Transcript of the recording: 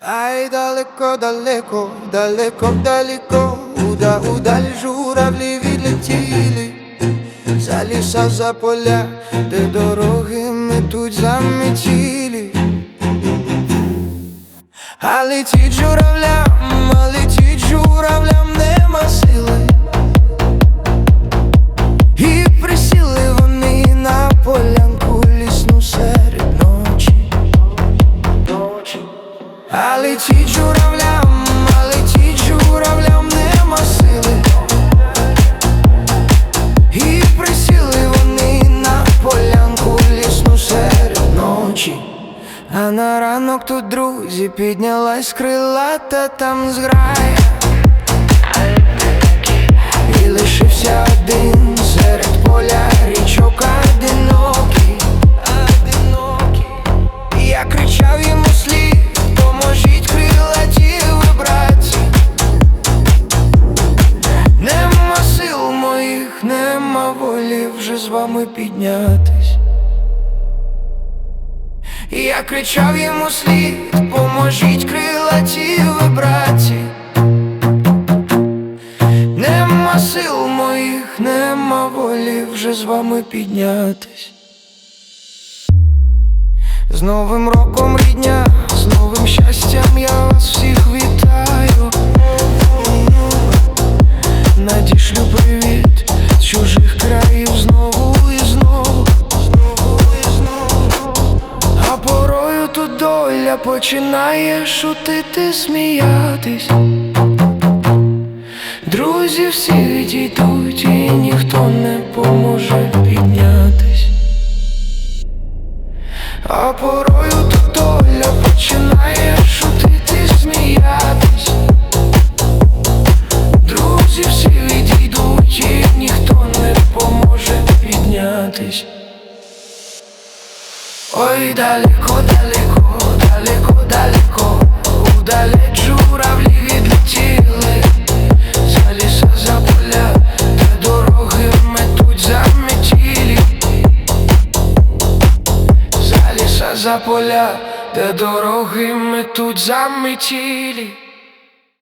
Ай, далеко, далеко, далеко, далеко, удаль журавлі відлетіли, за ліса, за поля, де дороги метуть заметілі. А летіть журавлям нема сили, і присіли вони на полянку лісну серед ночі. А летіть журавлям нема сили, і присіли вони на полянку лісну серед ночі. А на ранок тут, друзі, піднялась крилата там зграя, і лишився один серед поля річок одинокий. Я кричав йому слід: поможіть, крилаті ви, братці. Нема сил моїх, нема волі вже з вами піднятись. Я кричав йому слід: поможіть, крилаті ви, братці. Нема сил моїх, нема волі вже з вами піднятись. З Новим роком, рідня, з новим щастям я вас всіх вітаю. Надішлю привіт з чужих країв знову і знову. А порою тут доля починає шутити, сміятись. Друзі всі відійдуть, і ніхто не поможе піднятись. А порою тут доля починає шутити, сміятись. Друзі всі відійдуть, і ніхто не поможе піднятись. Ой, далеко, далеко, далеко, далеко, удалеч журавлі відлетіли, за ліса, за поля, де дороги метуть заметілі. За ліса, за поля, де дороги метуть заметілі.